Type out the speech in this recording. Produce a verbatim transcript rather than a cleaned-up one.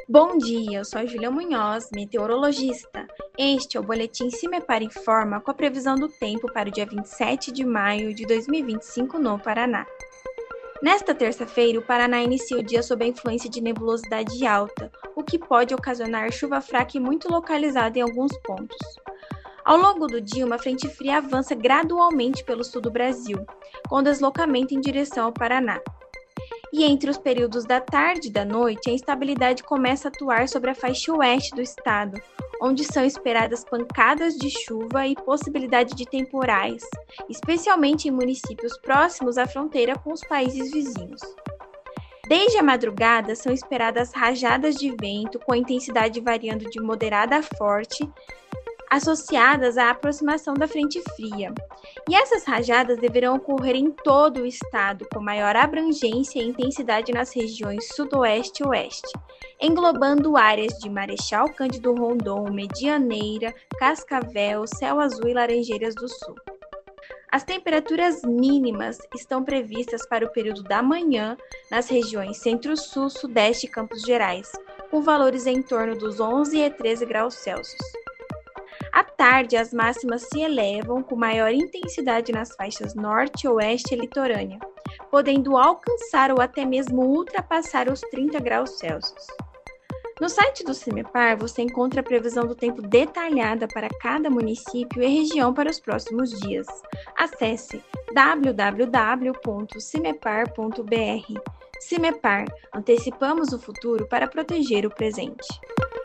Bom dia, eu sou a Júlia Munhoz, meteorologista. Este é o boletim Cimepar Informa com a previsão do tempo para o dia vinte e sete de maio de dois mil e vinte e cinco no Paraná. Nesta terça-feira, o Paraná inicia o dia sob a influência de nebulosidade alta, o que pode ocasionar chuva fraca e muito localizada em alguns pontos. Ao longo do dia, uma frente fria avança gradualmente pelo sul do Brasil, com deslocamento em direção ao Paraná. E entre os períodos da tarde e da noite, a instabilidade começa a atuar sobre a faixa oeste do estado, onde são esperadas pancadas de chuva e possibilidade de temporais, especialmente em municípios próximos à fronteira com os países vizinhos. Desde a madrugada, são esperadas rajadas de vento com intensidade variando de moderada a forte, associadas à aproximação da frente fria. E essas rajadas deverão ocorrer em todo o estado, com maior abrangência e intensidade nas regiões sudoeste e oeste, englobando áreas de Marechal Cândido Rondon, Medianeira, Cascavel, Céu Azul e Laranjeiras do Sul. As temperaturas mínimas estão previstas para o período da manhã nas regiões Centro-Sul, Sudeste e Campos Gerais, com valores em torno dos onze e treze graus Celsius. À tarde, as máximas se elevam com maior intensidade nas faixas norte, oeste e litorânea, podendo alcançar ou até mesmo ultrapassar os trinta graus Celsius. No site do Cimepar, você encontra a previsão do tempo detalhada para cada município e região para os próximos dias. Acesse w w w ponto cimepar ponto b r. Cimepar, antecipamos o futuro para proteger o presente.